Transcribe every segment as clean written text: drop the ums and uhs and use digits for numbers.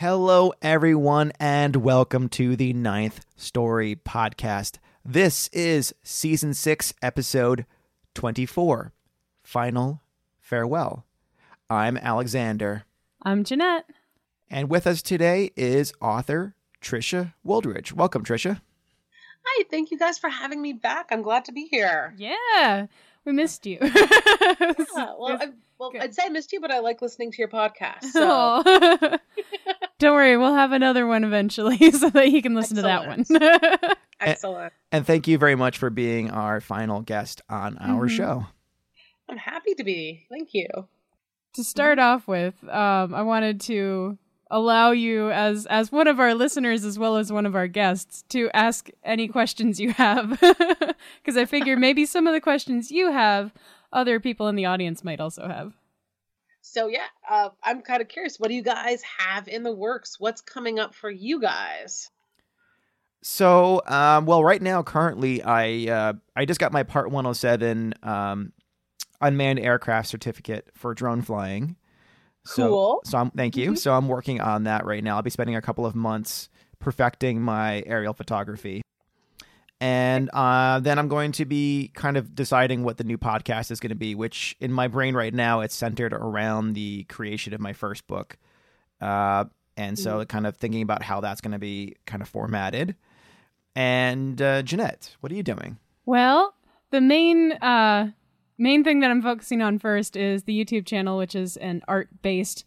Hello, everyone, and welcome to the Ninth Story Podcast. This is Season 6, Episode 24, Final Farewell. I'm Alexander. I'm Jeanette. And with us today is author Trisha Wooldridge. Welcome, Trisha. Hi, thank you guys for having me back. I'm glad to be here. Yeah, we missed you. I'd say I missed you, but I like listening to your podcast. So. Don't worry, we'll have another one eventually so that you can listen to that one. Excellent. And thank you very much for being our final guest on our show. I'm happy to be. Thank you. To start off with, I wanted to allow you as one of our listeners as well as one of our guests to ask any questions you have. Because I figure maybe some of the questions you have, other people in the audience might also have. So I'm kind of curious. What do you guys have in the works? What's coming up for you guys? So, right now, currently, I just got my Part 107 unmanned aircraft certificate for drone flying. Cool. Thank you. So I'm working on that right now. I'll be spending a couple of months perfecting my aerial photography. And then I'm going to be kind of deciding what the new podcast is going to be, which in my brain right now, it's centered around the creation of my first book. And so kind of thinking about how that's going to be kind of formatted. And Jeanette, what are you doing? Well, the main thing that I'm focusing on first is the YouTube channel, which is an art-based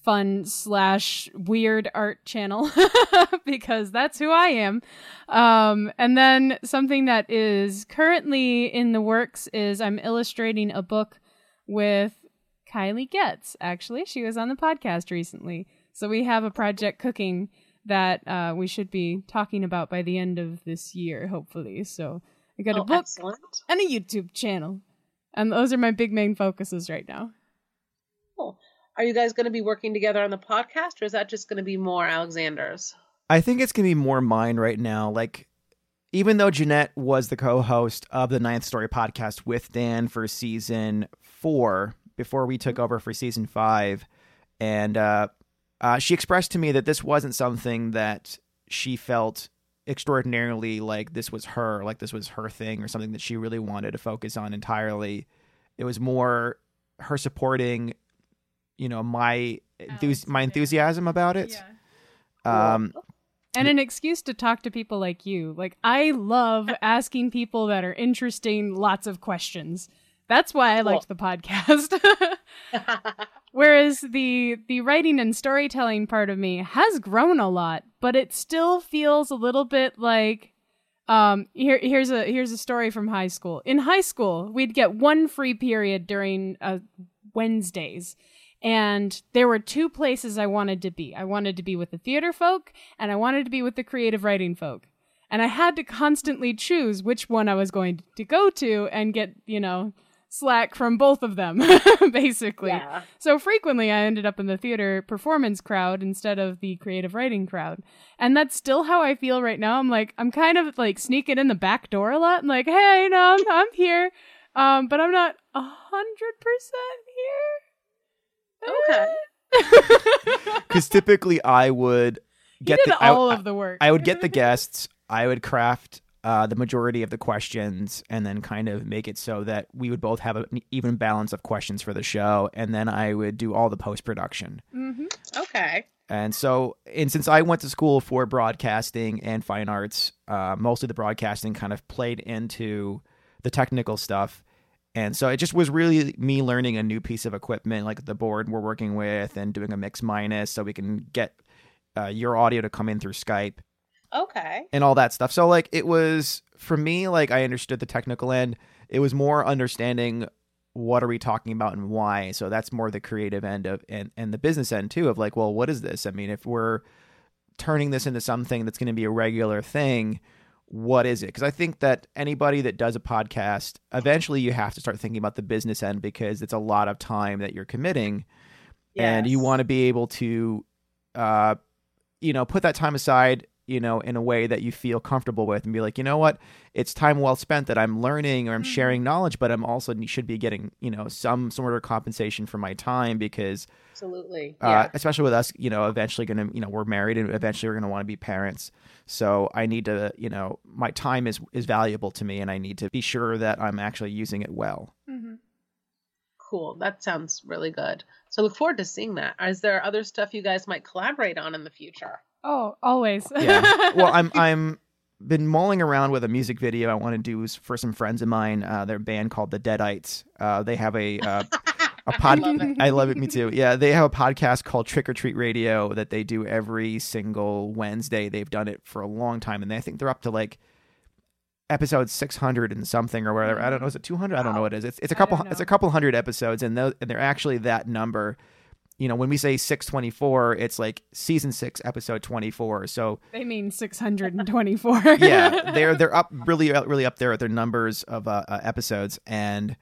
fun/weird art channel because that's who I am. And then something that is currently in the works is I'm illustrating a book with Kylie Getz. Actually, she was on the podcast recently. So we have a project cooking that we should be talking about by the end of this year, hopefully. So I got a book and a YouTube channel. And those are my big main focuses right now. Cool. Are you guys going to be working together on the podcast, or is that just going to be more Alexander's? I think it's going to be more mine right now. Like, even though Jeanette was the co-host of the Ninth Story Podcast with Dan for Season 4, before we took over for Season 5, and she expressed to me that this wasn't something that she felt extraordinarily like this was her thing or something that she really wanted to focus on entirely. It was more her supporting my enthusiasm about it. Yeah. And an excuse to talk to people like you. Like, I love asking people that are interesting lots of questions. That's why I liked the podcast. Whereas the writing and storytelling part of me has grown a lot, but it still feels a little bit like here's a story from high school. In high school, we'd get one free period during Wednesdays. And there were two places I wanted to be. I wanted to be with the theater folk, and I wanted to be with the creative writing folk. And I had to constantly choose which one I was going to go to and get, slack from both of them, basically. Yeah. So frequently I ended up in the theater performance crowd instead of the creative writing crowd. And that's still how I feel right now. I'm kind of like sneaking in the back door a lot. I'm like, hey, no, I'm here. But I'm not 100% here. Okay. Because typically I would get all of the work. I would get the guests. I would craft the majority of the questions and then kind of make it so that we would both have an even balance of questions for the show. And then I would do all the post-production. Mm-hmm. Okay. And since I went to school for broadcasting and fine arts, most of the broadcasting kind of played into the technical stuff. And so it just was really me learning a new piece of equipment, like the board we're working with and doing a mix minus so we can get your audio to come in through Skype. Okay. And all that stuff. So like it was, for me, like I understood the technical end. It was more understanding what are we talking about and why. So that's more the creative end of and the business end too of like, well, what is this? I mean, if we're turning this into something that's going to be a regular thing, what is it? Because I think that anybody that does a podcast, eventually you have to start thinking about the business end because it's a lot of time that you're committing. Yes. And you want to be able to, put that time aside in a way that you feel comfortable with, and be like, you know what, it's time well spent that I'm learning or I'm sharing knowledge, but I'm also should be getting, some sort of compensation for my time, because Absolutely. especially with us, eventually going to, we're married and eventually we're going to want to be parents. So I need to, my time is valuable to me, and I need to be sure that I'm actually using it well. Mm-hmm. Cool. That sounds really good. So look forward to seeing that. Is there other stuff you guys might collaborate on in the future? Oh, always. Yeah. Well, I'm been mulling around with a music video I want to do for some friends of mine. They're a band called the Deadites. They have a pod. I love it. Me too. Yeah, they have a podcast called Trick or Treat Radio that they do every single Wednesday. They've done it for a long time, and I think they're up to like episode 600 and something or whatever. I don't know. Is it 200? I don't know what it is. It's a couple. It's a couple hundred episodes, and they're actually that number. When we say 624, it's like season 6, episode 24. So they mean 624. Yeah, they're up really up there at their numbers of episodes, and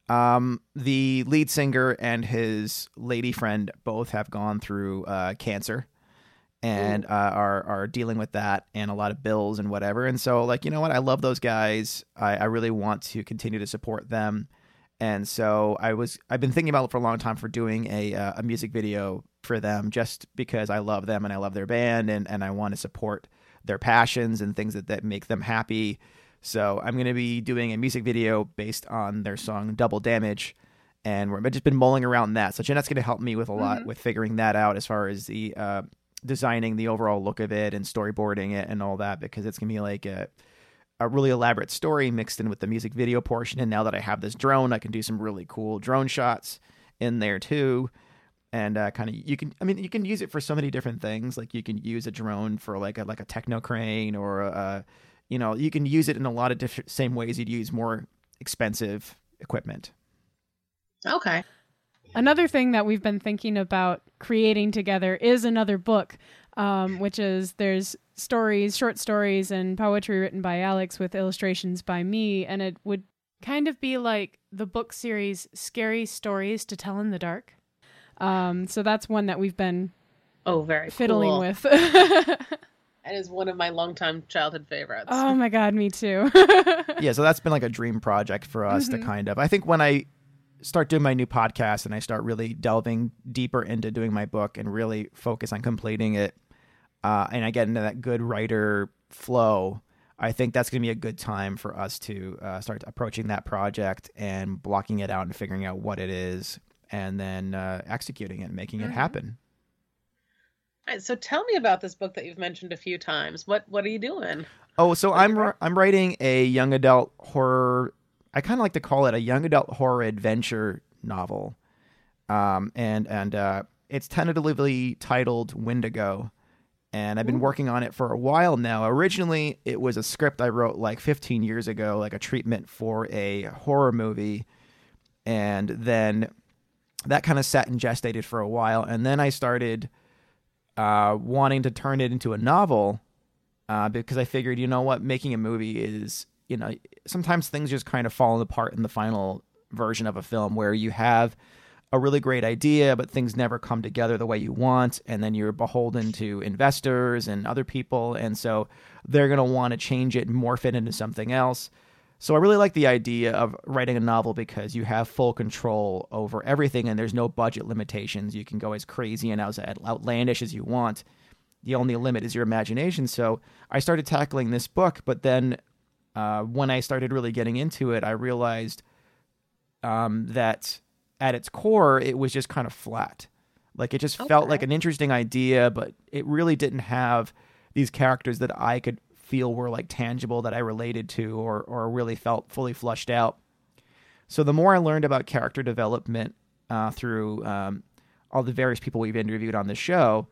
the lead singer and his lady friend both have gone through cancer, and are dealing with that and a lot of bills and whatever. And so, like, you know what? I love those guys. I really want to continue to support them. And so I've been thinking about it for a long time for doing a music video for them, just because I love them and I love their band, and I want to support their passions and things that make them happy. So I'm going to be doing a music video based on their song Double Damage, and we've just been mulling around that. So Jeanette's going to help me with a lot with figuring that out, as far as the designing the overall look of it and storyboarding it and all that, because it's going to be like a really elaborate story mixed in with the music video portion. And now that I have this drone, I can do some really cool drone shots in there too. And you can use it for so many different things. Like, you can use a drone for like a techno crane, or you can use it in a lot of different same ways you'd use more expensive equipment. Okay. Another thing that we've been thinking about creating together is another book, which is there's short stories and poetry written by Alex with illustrations by me, and it would kind of be like the book series Scary Stories to Tell in the Dark. So that's one that we've been very fiddling cool with. That is one of my longtime childhood favorites. Oh my God, me too. Yeah, so that's been like a dream project for us to kind of, I think when I start doing my new podcast and I start really delving deeper into doing my book and really focus on completing it, and I get into that good writer flow, I think that's going to be a good time for us to start approaching that project and blocking it out and figuring out what it is, and then executing it and making it happen. All right, so tell me about this book that you've mentioned a few times. What are you doing? Oh, so I'm writing a young adult horror. I kind of like to call it a young adult horror adventure novel, and it's tentatively titled Wendigo, and I've been working on it for a while now. Originally, it was a script I wrote like 15 years ago, like a treatment for a horror movie, and then that kind of sat and gestated for a while, and then I started wanting to turn it into a novel, because I figured, you know what, making a movie is, sometimes things just kind of fall apart in the final version of a film, where you have a really great idea, but things never come together the way you want, and then you're beholden to investors and other people, and so they're going to want to change it and morph it into something else. So I really like the idea of writing a novel, because you have full control over everything, and there's no budget limitations. You can go as crazy and as outlandish as you want. The only limit is your imagination. So I started tackling this book, but then when I started really getting into it, I realized that at its core, it was just kind of flat. Like, it just felt like an interesting idea, but it really didn't have these characters that I could feel were like tangible, that I related to, or really felt fully flushed out. So the more I learned about character development through all the various people we've interviewed on the show,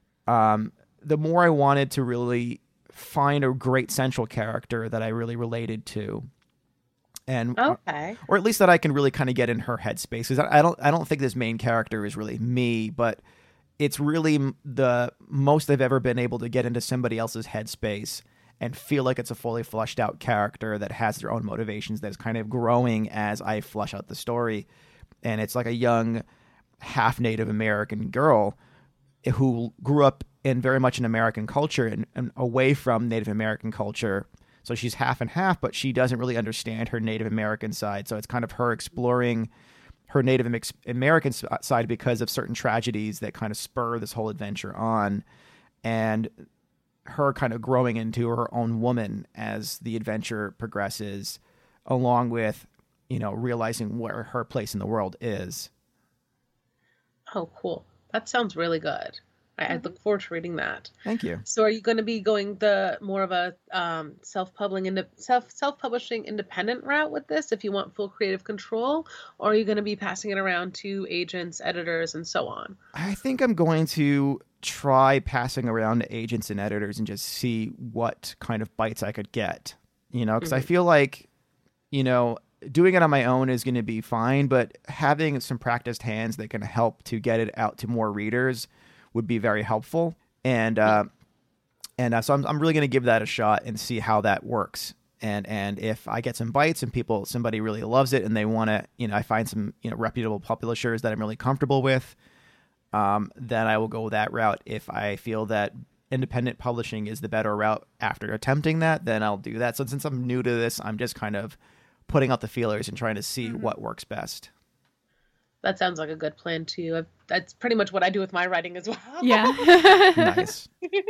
the more I wanted to really find a great central character that I really related to, and or at least that I can really kind of get in her headspace. Because I don't think this main character is really me, but it's really the most I've ever been able to get into somebody else's headspace and feel like it's a fully fleshed out character that has their own motivations, that's kind of growing as I flush out the story. And it's like a young half Native American girl who grew up in very much an American culture and away from Native American culture. So she's half and half, but she doesn't really understand her Native American side. So it's kind of her exploring her Native American side because of certain tragedies that kind of spur this whole adventure on, and her kind of growing into her own woman as the adventure progresses, along with, realizing where her place in the world is. Oh, cool. That sounds really good. I look forward to reading that. Thank you. So are you going to be going the more of a self-publishing independent route with this if you want full creative control, or are you going to be passing it around to agents, editors, and so on? I think I'm going to try passing around to agents and editors and just see what kind of bites I could get, because I feel like, doing it on my own is going to be fine, but having some practiced hands that can help to get it out to more readers would be very helpful. And so I'm really going to give that a shot and see how that works. And if I get some bites and somebody really loves it and they want to, I find some, reputable publishers that I'm really comfortable with, then I will go that route. If I feel that independent publishing is the better route after attempting that, then I'll do that. So since I'm new to this, I'm just kind of putting out the feelers and trying to see what works best. That sounds like a good plan too. That's pretty much what I do with my writing as well. Yeah. Nice.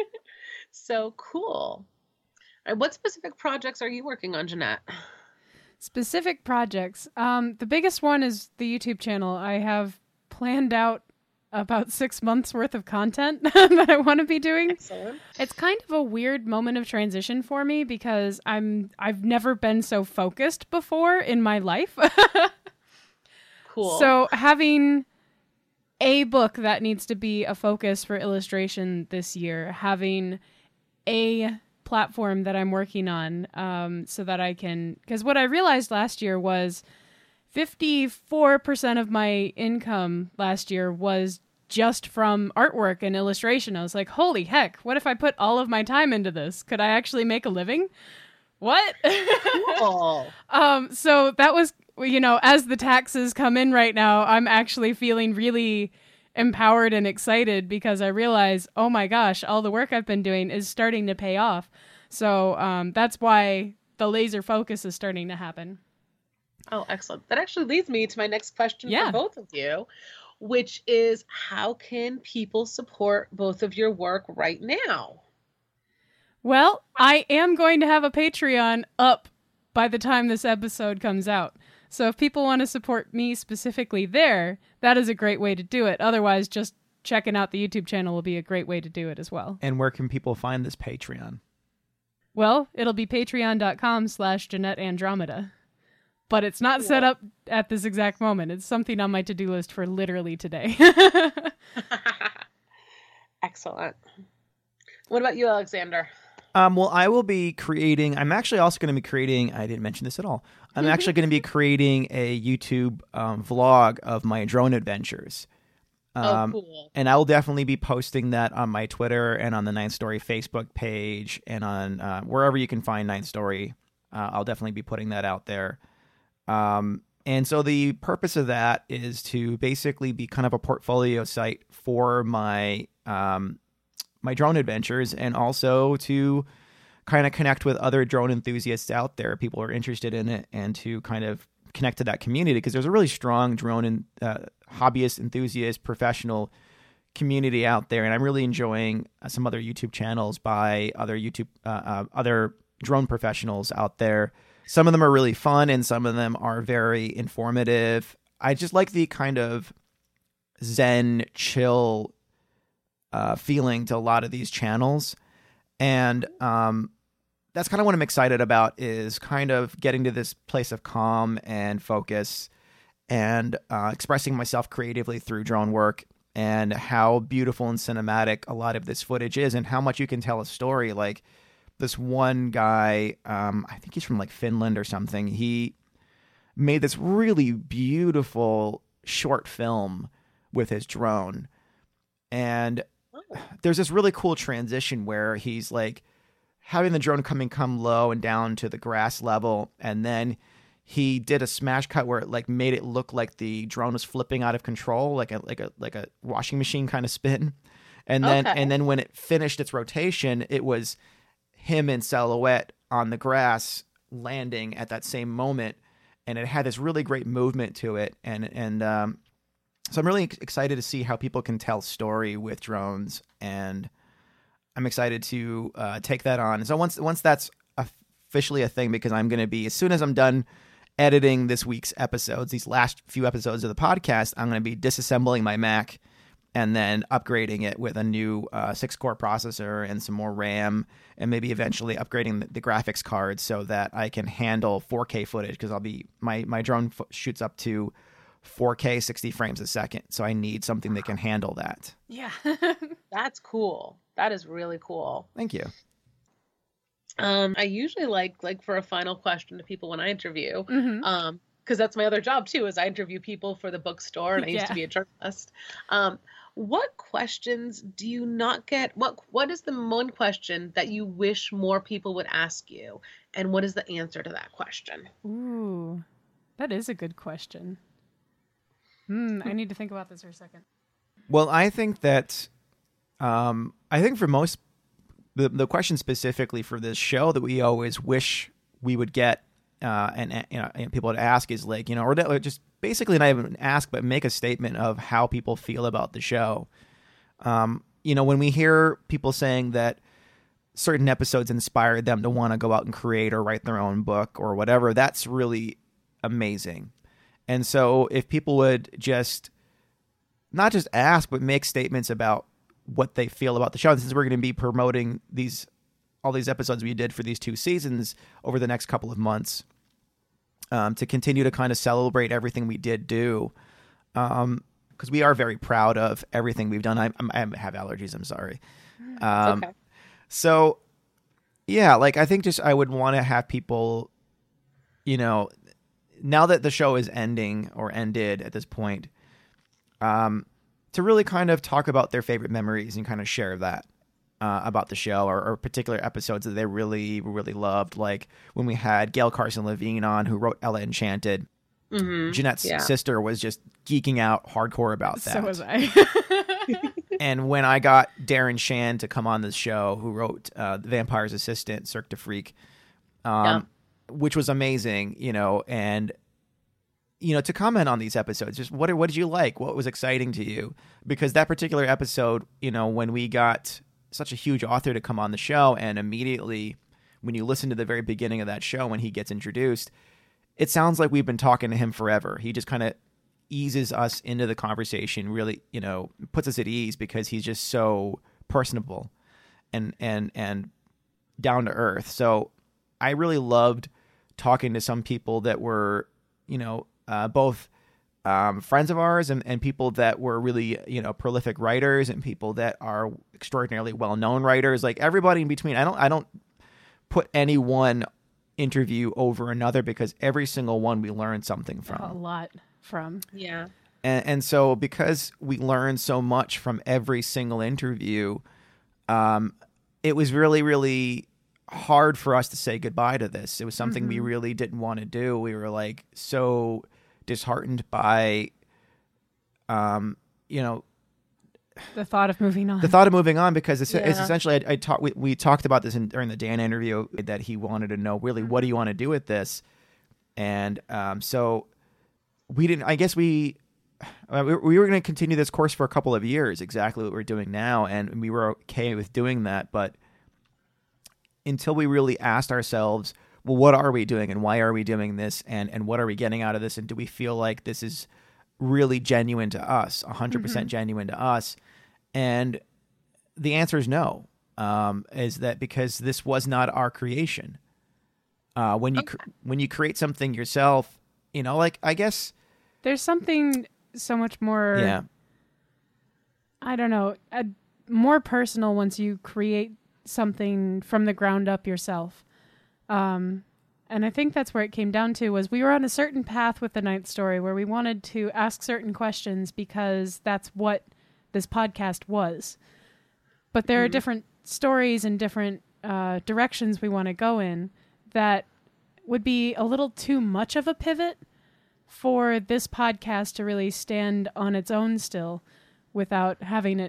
So cool. All right, what specific projects are you working on, Jeanette? Specific projects. The biggest one is the YouTube channel. I have planned out about 6 months worth of content that I want to be doing. Excellent. It's kind of a weird moment of transition for me because I've never been so focused before in my life. Cool. So having a book that needs to be a focus for illustration this year, having a platform that I'm working on, so that I can, because what I realized last year was 54% of my income last year was just from artwork and illustration. I was like, holy heck, what if I put all of my time into this? Could I actually make a living? What? Cool. So that was, as the taxes come in right now, I'm actually feeling really empowered and excited because I realize, oh my gosh, all the work I've been doing is starting to pay off. So that's why the laser focus is starting to happen. Oh, excellent. That actually leads me to my next question Yeah. for both of you, which is how can people support both of your work right now? Well, I am going to have a Patreon up by the time this episode comes out. So if people want to support me specifically there, that is a great way to do it. Otherwise, just checking out the YouTube channel will be a great way to do it as well. And where can people find this Patreon? Well, it'll be patreon.com/Jeanette Andromeda. But it's not set up at this exact moment. It's something on my to-do list for literally today. Excellent. What about you, Alexander? Well, I will be I'm actually also going to be creating, I didn't mention this at all. I'm actually going to be creating a YouTube vlog of my drone adventures. Cool. And I will definitely be posting that on my Twitter and on the Ninth Story Facebook page and on wherever you can find Ninth Story. I'll definitely be putting that out there. And so the purpose of that is to basically be kind of a portfolio site for my my drone adventures, and also to kind of connect with other drone enthusiasts out there, people who are interested in it, and to kind of connect to that community, because there's a really strong drone and hobbyist, enthusiast, professional community out there, and I'm really enjoying some other YouTube channels by other drone professionals out there. Some of them are really fun, and some of them are very informative. I just like the kind of zen, chill feeling to a lot of these channels, and that's kind of what I'm excited about, is kind of getting to this place of calm and focus, and expressing myself creatively through drone work, and how beautiful and cinematic a lot of this footage is, and how much you can tell a story. Like this one guy, I think he's from like Finland or something, he made this really beautiful short film with his drone, and there's this really cool transition where he's like having the drone come low and down to the grass level, and then he did a smash cut where it like made it look like the drone was flipping out of control, like a washing machine kind of spin. And then Okay. and then when it finished its rotation, it was him in silhouette on the grass landing at that same moment, and it had this really great movement to it. And so I'm really excited to see how people can tell story with drones, and I'm excited to take that on. And so once that's officially a thing, because I'm going to be, as soon as I'm done editing this week's episodes, these last few episodes of the podcast, I'm going to be disassembling my Mac and then upgrading it with a new 6-core processor and some more RAM, and maybe eventually upgrading the graphics card so that I can handle 4K footage, because my drone shoots up to 4K 60 frames a second, so I need something that can handle that. Yeah. That's cool. That is really cool. Thank you. I usually like for a final question to people when I interview, Mhm. because that's my other job too, is I interview people for the bookstore, and I used to Yeah. be a journalist. What questions do you not get? What is the one question that you wish more people would ask you, and what is the answer to that question? Ooh, that is a good question. I need to think about this for a second. Well, I think that for most, the question specifically for this show that we always wish we would get and people would ask is like, or just basically not even ask, but make a statement of how people feel about the show. When we hear people saying that certain episodes inspired them to want to go out and create or write their own book or whatever, that's really amazing. And so if people would just not just ask, but make statements about what they feel about the show. And since we're going to be promoting all these episodes we did for these 2 seasons over the next couple of months, to continue to kind of celebrate everything we did do, because we are very proud of everything we've done. I have allergies. I'm sorry. Okay. So, yeah, like I think I would want to have people, now that the show is ending or ended at this point, to really kind of talk about their favorite memories and kind of share that about the show, or particular episodes that they really, really loved. Like when we had Gail Carson Levine on, who wrote Ella Enchanted. Mm-hmm. Jeanette's sister was just geeking out hardcore about that. So was I. And when I got Darren Shan to come on this show, who wrote The Vampire's Assistant, Cirque du Freak, which was amazing, and to comment on these episodes, just what did you like? What was exciting to you? Because that particular episode, when we got such a huge author to come on the show, and immediately when you listen to the very beginning of that show, when he gets introduced, it sounds like we've been talking to him forever. He just kind of eases us into the conversation, really, puts us at ease, because he's just so personable and down to earth. So I really loved talking to some people that were, both friends of ours and people that were really, prolific writers, and people that are extraordinarily well-known writers, like everybody in between. I don't put any one interview over another, because every single one we learned something from. A lot from. Yeah. And so because we learned so much from every single interview, it was really, really hard for us to say goodbye to this. It was something we really didn't want to do. We were like so disheartened by, The thought of moving on. Because it's essentially, we talked about this during the Dan interview, that he wanted to know, really, what do you want to do with this? And so we didn't, I guess we were going to continue this course for a couple of years, exactly what we're doing now. And we were okay with doing that. But until we really asked ourselves, well, what are we doing, and why are we doing this, and what are we getting out of this? And do we feel like this is really genuine to us, 100% genuine to us? And the answer is no. Is that because this was not our creation? When you create something yourself, like, I guess there's something so much more, I don't know, more personal once you create something from the ground up yourself. And I think that's where it came down to, was we were on a certain path with the Ninth Story where we wanted to ask certain questions because that's what this podcast was. But there are different stories and different directions we want to go in that would be a little too much of a pivot for this podcast to really stand on its own still without having it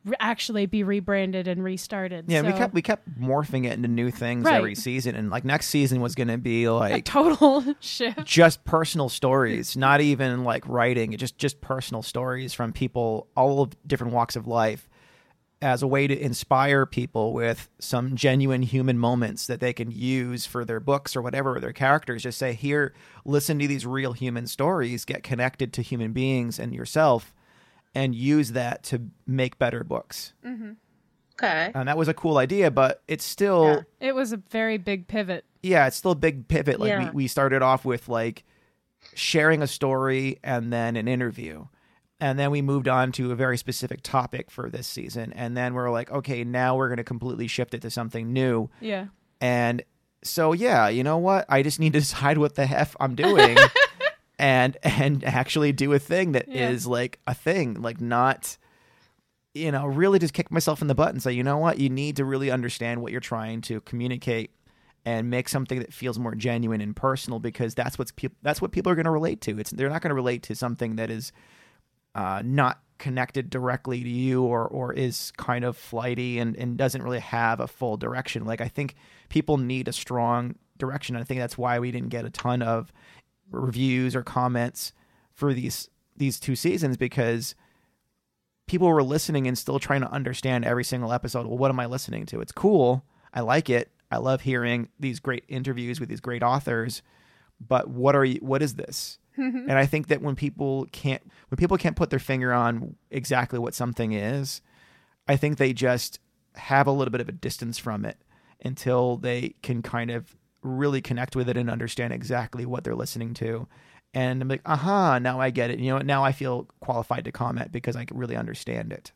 actually be rebranded and restarted. Yeah, so, we kept morphing it into new things Right. every season, and like next season was going to be a like total shift. just personal stories, not even like writing, just personal stories from people all of different walks of life, as a way to inspire people with some genuine human moments that they can use for their books or whatever, or their characters. Just say, here, listen to these real human stories, get connected to human beings and yourself, and use that to make better books. Okay. And that was a cool idea, but it's still, It was a very big pivot. it's still a big pivot. Like Yeah. we started off with like sharing a story and then an interview. And then we moved on to a very specific topic for this season. And then we're like, okay, now we're going to completely shift it to something new. Yeah. And so, yeah, you know what? I just need to decide what the heck I'm doing and actually do a thing that is like a thing, like not, really just kick myself in the butt and say, you know what? You need to really understand what you're trying to communicate and make something that feels more genuine and personal, because that's what people are going to relate to. They're not going to relate to something that is not connected directly to you or is kind of flighty and doesn't really have a full direction. Like, I think people need a strong direction. I think that's why we didn't get a ton of reviews or comments for these 2 seasons, because people were listening and still trying to understand every single episode. Well, what am I listening to? It's cool. I like it. I love hearing these great interviews with these great authors, but what is this? And I think that when people can't put their finger on exactly what something is, I think they just have a little bit of a distance from it until they can kind of really connect with it and understand exactly what they're listening to. And I'm like, aha, now I get it. Now I feel qualified to comment because I really understand it.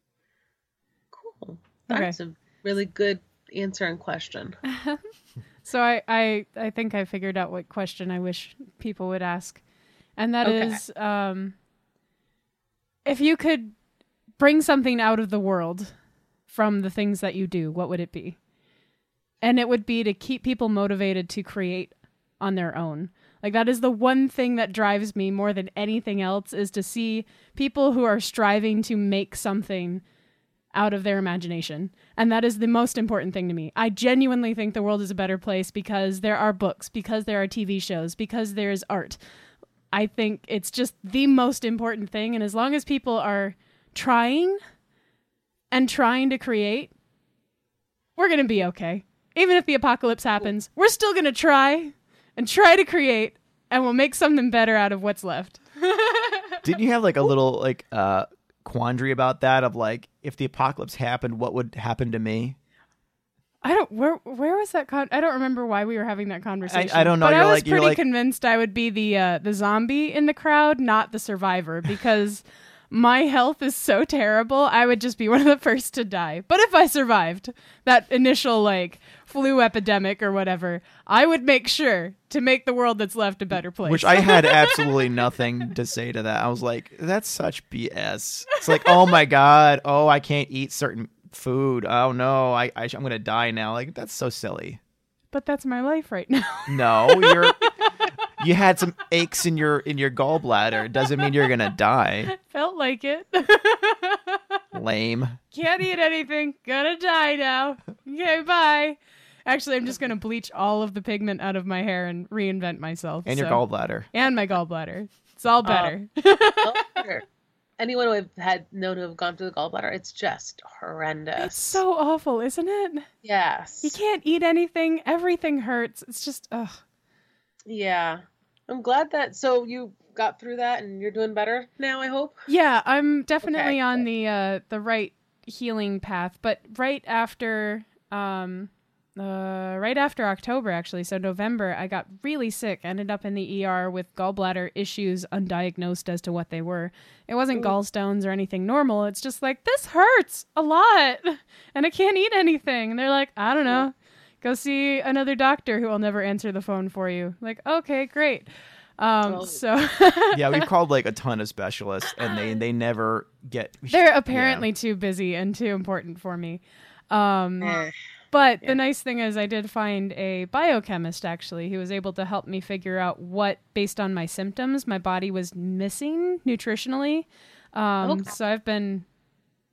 Cool. That's a really good answer and question. So I think I figured out what question I wish people would ask. And that is, if you could bring something out of the world from the things that you do, what would it be? And it would be to keep people motivated to create on their own. Like, that is the one thing that drives me more than anything else, is to see people who are striving to make something out of their imagination. And that is the most important thing to me. I genuinely think the world is a better place because there are books, because there are TV shows, because there's art. I think it's just the most important thing. And as long as people are trying to create, we're going to be okay. Even if the apocalypse happens, we're still going to try to create, and we'll make something better out of what's left. Didn't you have like a little like quandary about that, of like, if the apocalypse happened, what would happen to me? Where was that? I don't remember why we were having that conversation. I don't know. But I was you're pretty convinced I would be the zombie in the crowd, not the survivor, because my health is so terrible. I would just be one of the first to die. But if I survived that initial like flu epidemic or whatever, I would make sure to make the world that's left a better place. Which I had absolutely nothing to say to that. I was like, that's such BS. It's like, oh my God, I can't eat certain food. Oh no, I'm gonna die now. Like, that's so silly. But that's my life right now. No, you had some aches in your gallbladder. It doesn't mean you're gonna die. Felt like it. Lame. Can't eat anything. Gonna die now. Okay, bye. Actually, I'm just gonna bleach all of the pigment out of my hair and reinvent myself. And your gallbladder. And my gallbladder. It's all better. Anyone who I've had known who have gone through the gallbladder, it's just horrendous. It's so awful, isn't it? Yes. You can't eat anything. Everything hurts. It's just, ugh. Yeah. I'm glad that, so you got through that and you're doing better now, I hope? Yeah, I'm definitely on the right healing path, but right after October, actually, so November, I got really sick, ended up in the ER with gallbladder issues undiagnosed as to what they were. It wasn't gallstones or anything normal. It's just like, this hurts a lot and I can't eat anything. And they're like, I don't know, go see another doctor who will never answer the phone for you. Like, okay, great. So yeah, we've called like a ton of specialists and they never get. They're apparently too busy and too important for me. But the nice thing is I did find a biochemist, actually, who was able to help me figure out what, based on my symptoms, my body was missing nutritionally. So I've been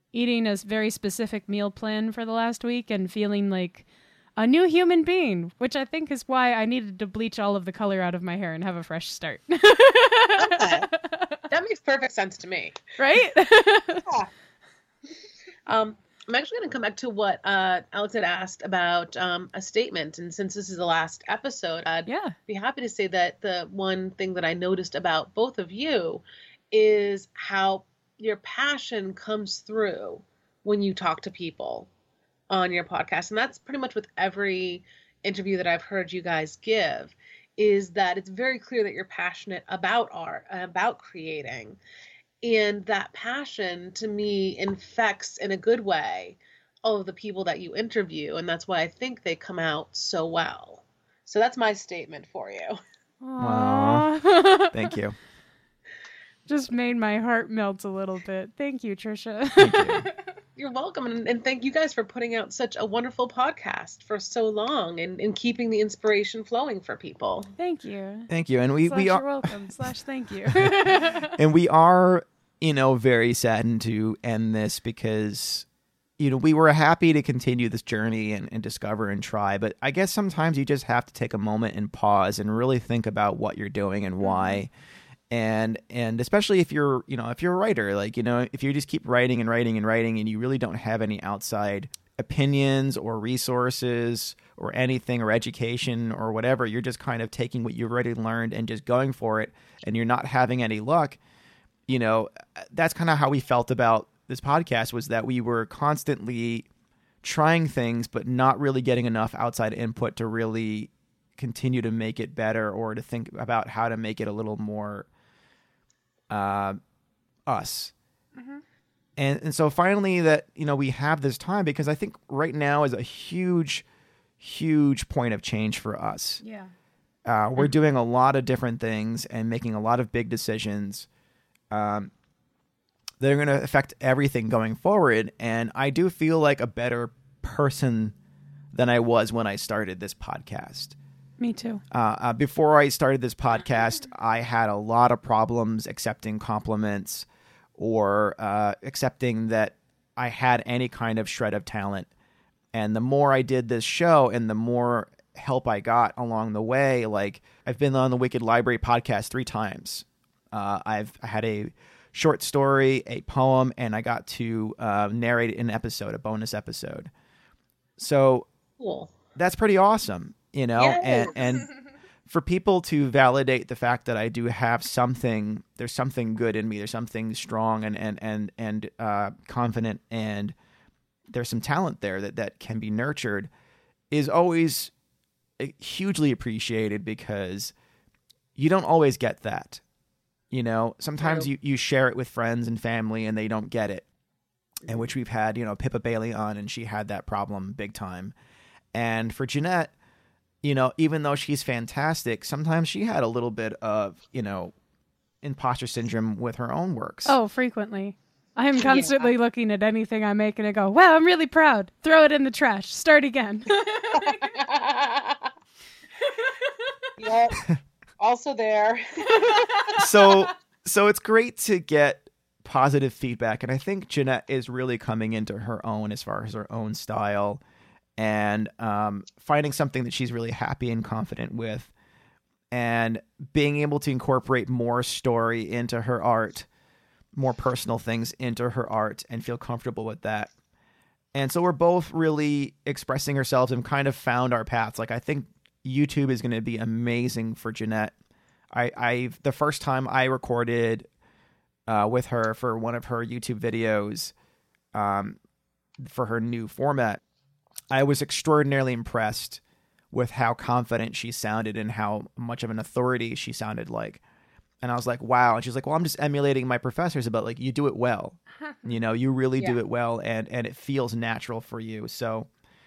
eating a very specific meal plan for the last week and feeling like a new human being, which I think is why I needed to bleach all of the color out of my hair and have a fresh start. Okay. That makes perfect sense to me. Right? Yeah. I'm actually going to come back to what Alex had asked about a statement. And since this is the last episode, I'd be happy to say that the one thing that I noticed about both of you is how your passion comes through when you talk to people on your podcast. And that's pretty much with every interview that I've heard you guys give, is that it's very clear that you're passionate about art, about creating. And that passion, to me, infects in a good way all of the people that you interview. And that's why I think they come out so well. So that's my statement for you. Aww. Thank you. Just made my heart melt a little bit. Thank you, Trisha. Thank you. You're welcome. And thank you guys for putting out such a wonderful podcast for so long and keeping the inspiration flowing for people. Thank you. Thank you. And we are you're welcome. / thank you. And we are, very saddened to end this because, we were happy to continue this journey and discover and try. But I guess sometimes you just have to take a moment and pause and really think about what you're doing and why. And especially if you're, if you're a writer, if you just keep writing and writing and writing and you really don't have any outside opinions or resources or anything or education or whatever, you're just kind of taking what you've already learned and just going for it and you're not having any luck, that's kind of how we felt about this podcast, was that we were constantly trying things but not really getting enough outside input to really continue to make it better or to think about how to make it a little more us. Mm-hmm. And so finally that, we have this time, because I think right now is a huge, huge point of change for us. Yeah. We're doing a lot of different things and making a lot of big decisions that are going to affect everything going forward. And I do feel like a better person than I was when I started this podcast. Me too. Before I started this podcast, I had a lot of problems accepting compliments or accepting that I had any kind of shred of talent. And the more I did this show and the more help I got along the way, like I've been on the Wicked Library podcast 3 times. I had a short story, a poem, and I got to narrate an episode, a bonus episode. So cool. That's pretty awesome. And for people to validate the fact that I do have something, there's something good in me, there's something strong and confident, and there's some talent there that can be nurtured, is always hugely appreciated, because you don't always get that. Sometimes you share it with friends and family and they don't get it. And which we've had, Pippa Bailey on, and she had that problem big time. And for Jeanette, even though she's fantastic, sometimes she had a little bit of, imposter syndrome with her own works. Oh, frequently. I'm constantly looking at anything I make and I go, wow, I'm really proud. Throw it in the trash. Start again. Yep. Also there. So it's great to get positive feedback. And I think Jeanette is really coming into her own as far as her own style. And finding something that she's really happy and confident with, and being able to incorporate more story into her art, more personal things into her art, and feel comfortable with that. And so we're both really expressing ourselves and kind of found our paths. Like, I think YouTube is going to be amazing for Jeanette. The first time I recorded with her for one of her YouTube videos for her new format, I was extraordinarily impressed with how confident she sounded and how much of an authority she sounded like. And I was like, wow. And she's like, well, I'm just emulating my professors, but like, you do it well. You really do it well, and it feels natural for you. So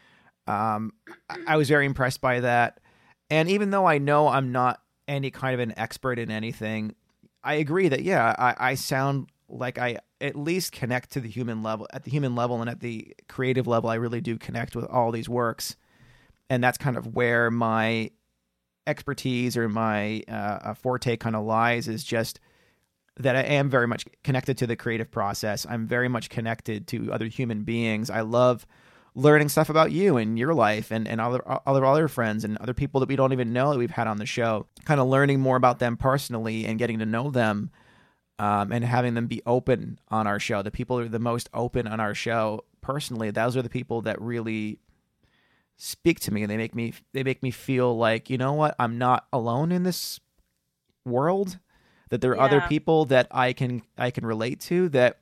I was very impressed by that. And even though I know I'm not any kind of an expert in anything, I agree that, I sound like I at least connect to the human level, and at the creative level, I really do connect with all these works. And that's kind of where my expertise or my forte kind of lies, is just that I am very much connected to the creative process. I'm very much connected to other human beings. I love learning stuff about you and your life and other friends and other people that we don't even know that we've had on the show, kind of learning more about them personally and getting to know them, and having them be open on our show. The people who are the most open on our show personally, those are the people that really speak to me, and they make me feel like, you know what, I'm not alone in this world, that there are other people that I can relate to, that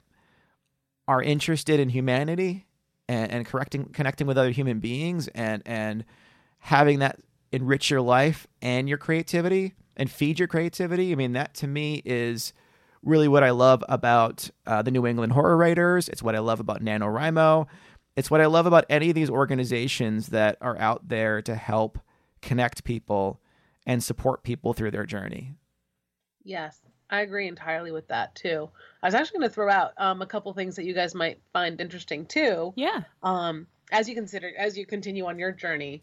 are interested in humanity and connecting with other human beings, and having that enrich your life and your creativity and feed your creativity. I mean, that to me is really what I love about the New England Horror Writers. It's what I love about NaNoWriMo. It's what I love about any of these organizations that are out there to help connect people and support people through their journey. Yes, I agree entirely with that too. I was actually going to throw out a couple things that you guys might find interesting too. Yeah. As you continue on your journey.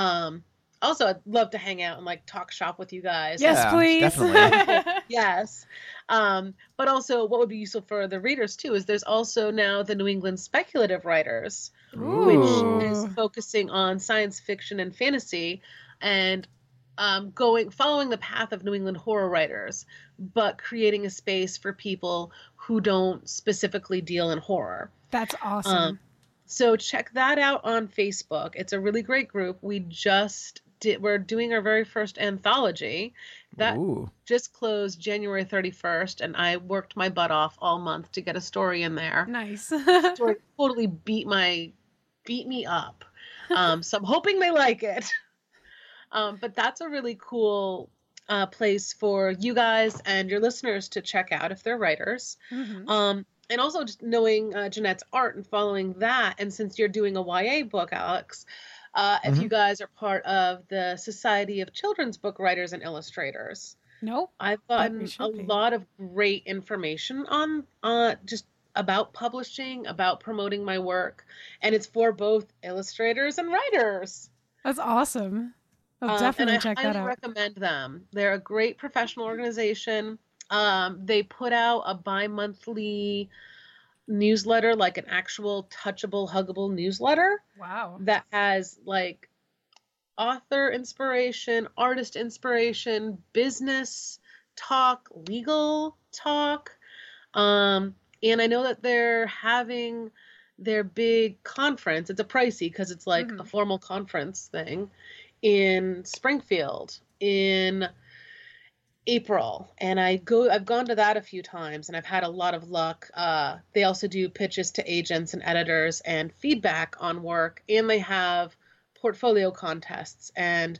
Also, I'd love to hang out and like talk shop with you guys. Yes, please. Definitely. Yes. But also what would be useful for the readers too is there's also now the New England Speculative Writers, which is focusing on science fiction and fantasy, and following the path of New England horror writers, but creating a space for people who don't specifically deal in horror. That's awesome. So check that out on Facebook. It's a really great group. We're doing our very first anthology that just closed January 31st, and I worked my butt off all month to get a story in there. Nice. The story totally beat me up. So I'm hoping they like it. But that's a really cool place for you guys and your listeners to check out if they're writers. Mm-hmm. And also just knowing Jeanette's art and following that. And since you're doing a YA book, Alex, if you guys are part of the Society of Children's Book Writers and Illustrators. Nope. I've gotten a lot of great information on just about publishing, about promoting my work. And it's for both illustrators and writers. That's awesome. I'll definitely check that out. I highly recommend them. They're a great professional organization. They put out a bi-monthly newsletter, like an actual touchable, huggable newsletter. Wow. That has like author inspiration, artist inspiration, business talk, legal talk. And I know that they're having their big conference. It's a pricey because it's like a formal conference thing in Springfield in April, and I've gone to that a few times, and I've had a lot of luck. They also do pitches to agents and editors and feedback on work, and they have portfolio contests and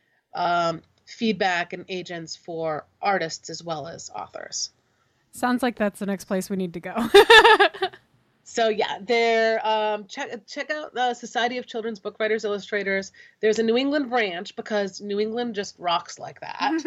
feedback and agents for artists as well as authors. Sounds like that's the next place we need to go. So yeah, they're check out the Society of Children's Book Writers Illustrators. There's a New England branch because New England just rocks like that.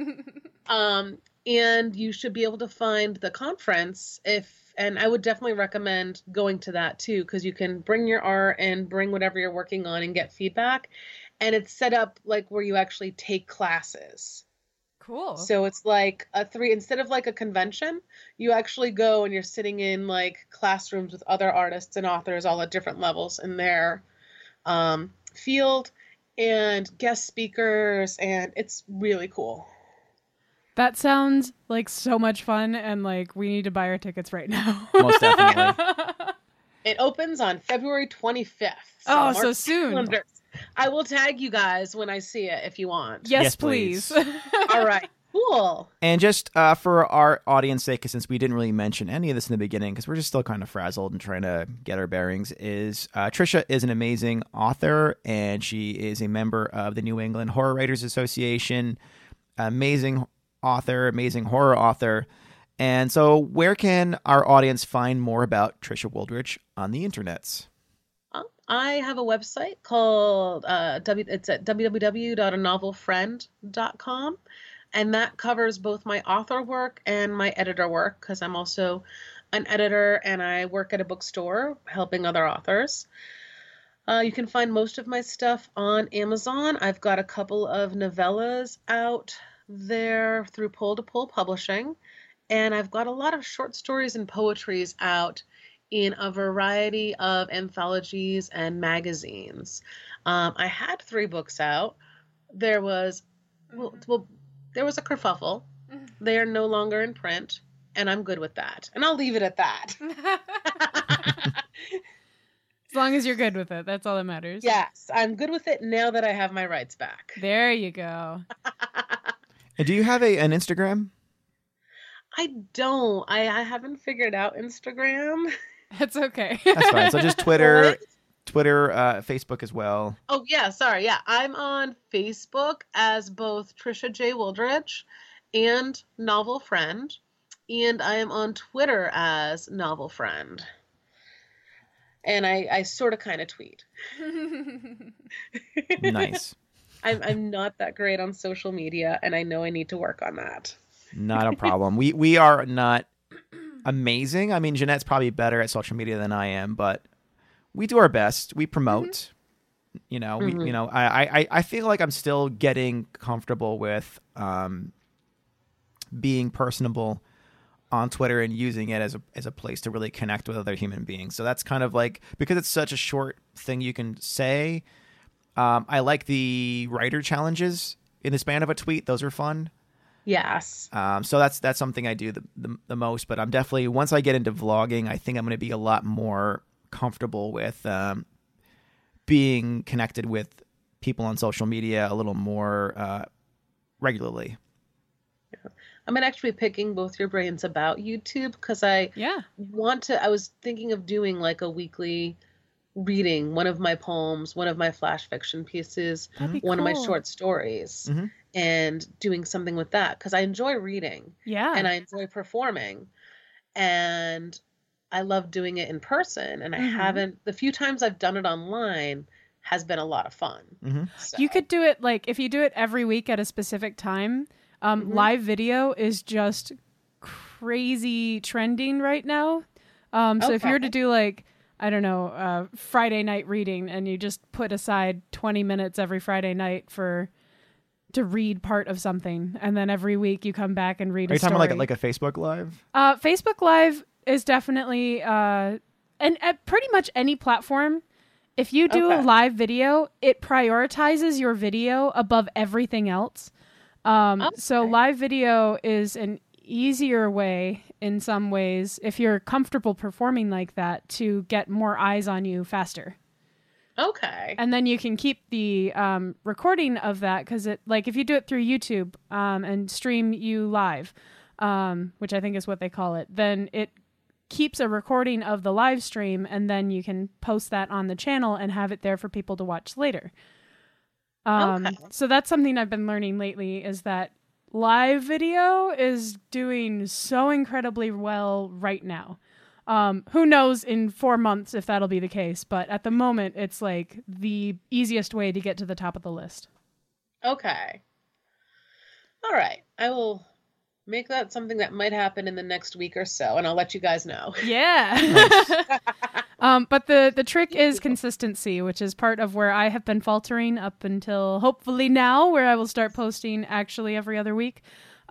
And you should be able to find the conference and I would definitely recommend going to that too, because you can bring your art and bring whatever you're working on and get feedback. And it's set up like where you actually take classes. Cool. So it's like instead of like a convention, you actually go and you're sitting in like classrooms with other artists and authors all at different levels in their field and guest speakers, and it's really cool. That sounds like so much fun, and like we need to buy our tickets right now. Most definitely. It opens on February 25th. So soon. Calendars. I will tag you guys when I see it if you want. Yes, please. All right. Cool. And just for our audience sake, since we didn't really mention any of this in the beginning, because we're just still kind of frazzled and trying to get our bearings, is Trisha is an amazing author, and she is a member of the New England Horror Writers Association. Amazing author, amazing horror author. And so where can our audience find more about Trisha Wooldridge on the internets? I have a website called it's at www.anovelfriend.com, and that covers both my author work and my editor work, because I'm also an editor and I work at a bookstore helping other authors. You can find most of my stuff on Amazon. I've got a couple of novellas out there through Pole to Pole Publishing, And I've got a lot of short stories and poetries out in a variety of anthologies and magazines. I had 3 books out. There was, there was a kerfuffle. They are no longer in print, and I'm good with that. And I'll leave it at that. As long as you're good with it, that's all that matters. Yes, I'm good with it now that I have my rights back. There you go. And do you have an Instagram? I don't. I haven't figured out Instagram. That's okay. That's fine. So just Twitter, Facebook as well. Oh, yeah. Sorry. Yeah. I'm on Facebook as both Trisha J. Wooldridge and Novel Friend. And I am on Twitter as Novel Friend. And I sort of kind of tweet. Nice. I'm not that great on social media, and I know I need to work on that. Not a problem. We are not amazing. I mean, Jeanette's probably better at social media than I am, but we do our best. We promote. You know, I feel like I'm still getting comfortable with being personable on Twitter and using it as a place to really connect with other human beings. So that's kind of like, because it's such a short thing you can say. I like the writer challenges in the span of a tweet. Those are fun. Yes. So that's something I do the most. But I'm definitely, once I get into vlogging, I think I'm going to be a lot more comfortable with being connected with people on social media a little more regularly. Yeah. I'm actually picking both your brains about YouTube because I was thinking of doing like a weekly reading, one of my poems, one of my flash fiction pieces, one of my short stories, and doing something with that because I enjoy reading. Yeah. And I enjoy performing. And I love doing it in person. And I haven't, the few times I've done it online has been a lot of fun. So. You could do it like, if you do it every week at a specific time, live video is just crazy trending right now. So if you were to do like, I don't know, Friday night reading, and you just put aside 20 minutes every Friday night to read part of something, and then every week you come back and read a story. Are you talking about like a Facebook Live? Facebook Live is definitely, and at pretty much any platform, if you do a live video, it prioritizes your video above everything else. So live video is an easier way in some ways, if you're comfortable performing like that, to get more eyes on you faster. Okay. And then you can keep the recording of that, because it, like, if you do it through YouTube and stream you live, which I think is what they call it, then it keeps a recording of the live stream, and then you can post that on the channel and have it there for people to watch later. So that's something I've been learning lately, is that live video is doing so incredibly well right now. Who knows in 4 months if that'll be the case, but at the moment it's like the easiest way to get to the top of the list. Okay. All right. I will make that something that might happen in the next week or so, and I'll let you guys know. Yeah. But the trick is consistency, which is part of where I have been faltering up until hopefully now, where I will start posting actually every other week.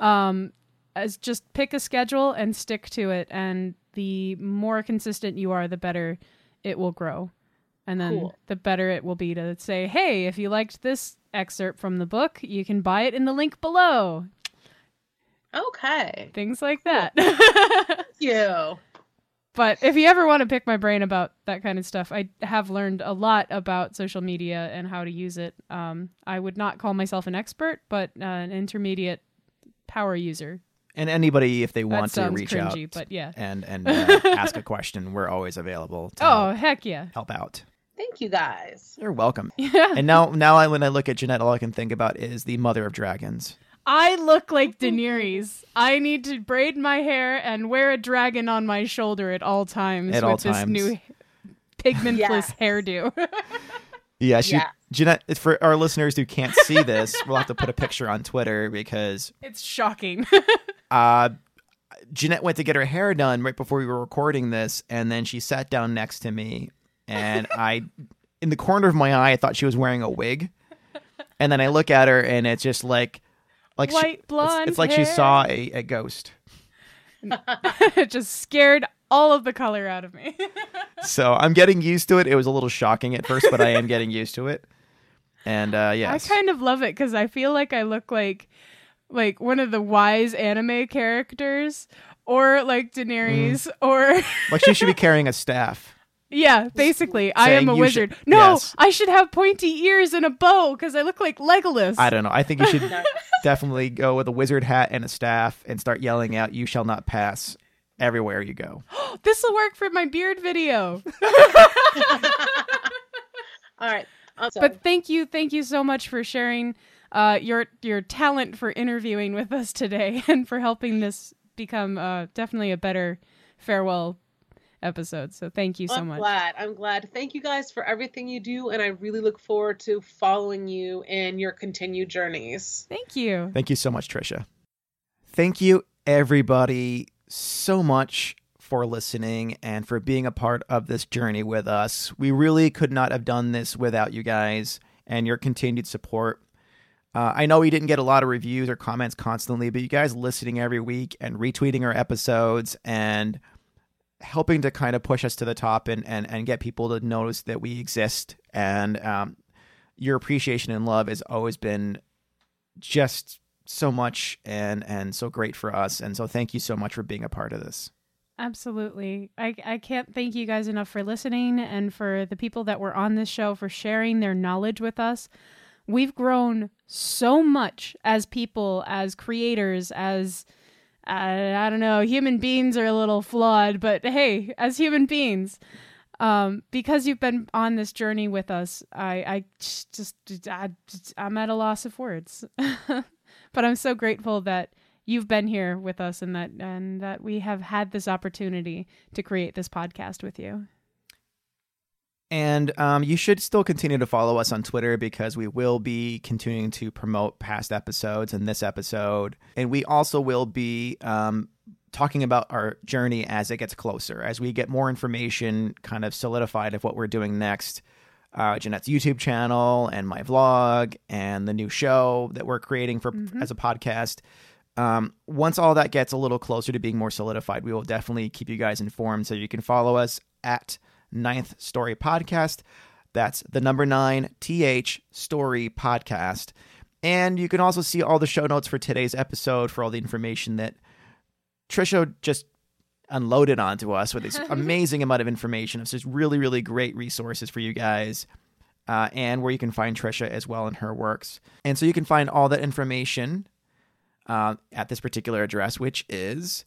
As just pick a schedule and stick to it, and the more consistent you are, the better it will grow. And then the better it will be to say, hey, if you liked this excerpt from the book, you can buy it in the link below. Okay. Things like that. Thank you. But if you ever want to pick my brain about that kind of stuff, I have learned a lot about social media and how to use it. I would not call myself an expert, but an intermediate power user. And anybody, if they want to reach cringy, out but yeah. and ask a question, we're always available to heck yeah. help out. Thank you, guys. You're welcome. Yeah. And now when I look at Jeanette, all I can think about is the mother of dragons. I look like Daenerys. I need to braid my hair and wear a dragon on my shoulder at all times this new pigmentless hairdo. Yeah, Jeanette, for our listeners who can't see this, we'll have to put a picture on Twitter because it's shocking. Jeanette went to get her hair done right before we were recording this, and then she sat down next to me, and in the corner of my eye, I thought she was wearing a wig. And then I look at her, and it's just like white blonde it's like hair. she saw a ghost. It just scared all of the color out of me. So I'm getting used to it. It was a little shocking at first, but I am getting used to it. And yes. I kind of love it because I feel like I look like one of the wise anime characters, or like Daenerys, or like she should be carrying a staff. Yeah, basically, I am a wizard. Yes. I should have pointy ears and a bow because I look like Legolas. I don't know. I think you should definitely go with a wizard hat and a staff and start yelling out, "You shall not pass," everywhere you go. This will work for my beard video. All right. But thank you so much for sharing your talent for interviewing with us today and for helping this become definitely a better farewell episode. So thank you so much. I'm glad. Thank you guys for everything you do, and I really look forward to following you in your continued journeys. Thank you. Thank you so much, Trisha. Thank you, everybody, so much for listening and for being a part of this journey with us. We really could not have done this without you guys and your continued support. I know we didn't get a lot of reviews or comments constantly, but you guys listening every week and retweeting our episodes and helping to kind of push us to the top and get people to notice that we exist. And your appreciation and love has always been just so much and so great for us. And so thank you so much for being a part of this. Absolutely. I can't thank you guys enough for listening and for the people that were on this show for sharing their knowledge with us. We've grown so much as people, as creators, as I don't know, human beings are a little flawed, but hey, as human beings, because you've been on this journey with us, I'm at a loss of words. But I'm so grateful that you've been here with us and that we have had this opportunity to create this podcast with you. And you should still continue to follow us on Twitter because we will be continuing to promote past episodes and this episode. And we also will be talking about our journey as it gets closer, as we get more information kind of solidified of what we're doing next. Jeanette's YouTube channel and my vlog and the new show that we're creating for as a podcast. Once all that gets a little closer to being more solidified, we will definitely keep you guys informed. So you can follow us at 9th Story Podcast. That's the number 9 TH Story Podcast. And you can also see all the show notes for today's episode for all the information that Trisha just unloaded onto us with this amazing amount of information. It's just really, really great resources for you guys. And where you can find Trisha as well in her works. And so you can find all that information at this particular address, which is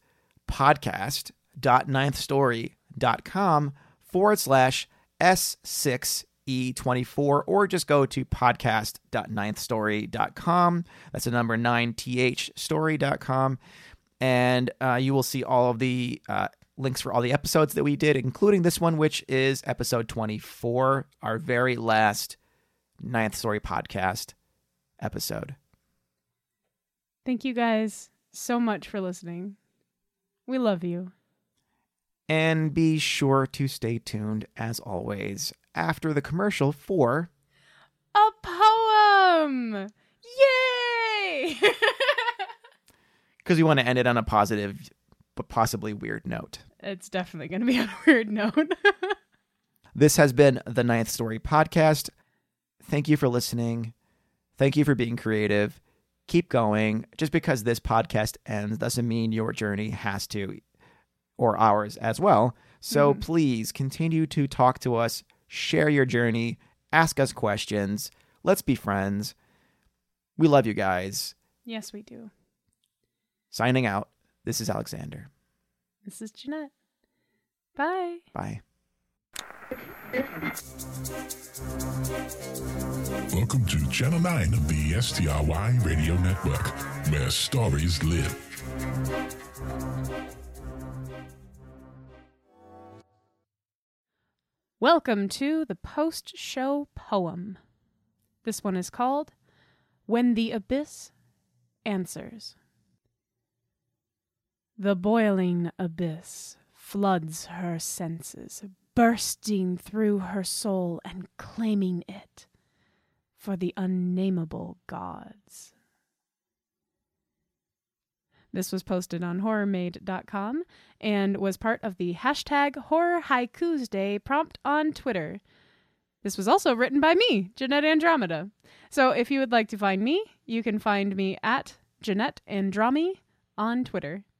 podcast.9thstory.com/S6E24, or just go to podcast.9thstory.com. That's the number 9thstory.com. And you will see all of the links for all the episodes that we did, including this one, which is episode 24, our very last 9th Story podcast episode. Thank you guys so much for listening. We love you. And be sure to stay tuned, as always, after the commercial for a poem! Yay! Because we want to end it on a positive, but possibly weird note. It's definitely going to be on a weird note. This has been the 9th Story Podcast. Thank you for listening. Thank you for being creative. Keep going. Just because this podcast ends doesn't mean your journey has to, or ours as well. So please continue to talk to us, share your journey, ask us questions. Let's be friends. We love you guys. Yes, we do. Signing out. This is Alexander. This is Jeanette. Bye. Bye. Welcome to Channel 9 of the STRY Radio Network, where stories live. Welcome to the post-show poem. This one is called When the Abyss Answers. The boiling abyss floods her senses, bursting through her soul and claiming it for the unnameable gods. This was posted on horrormade.com and was part of the hashtag Horror Haikus Day prompt on Twitter. This was also written by me, Jeanette Andromeda. So if you would like to find me, you can find me at Jeanette Andromi on Twitter.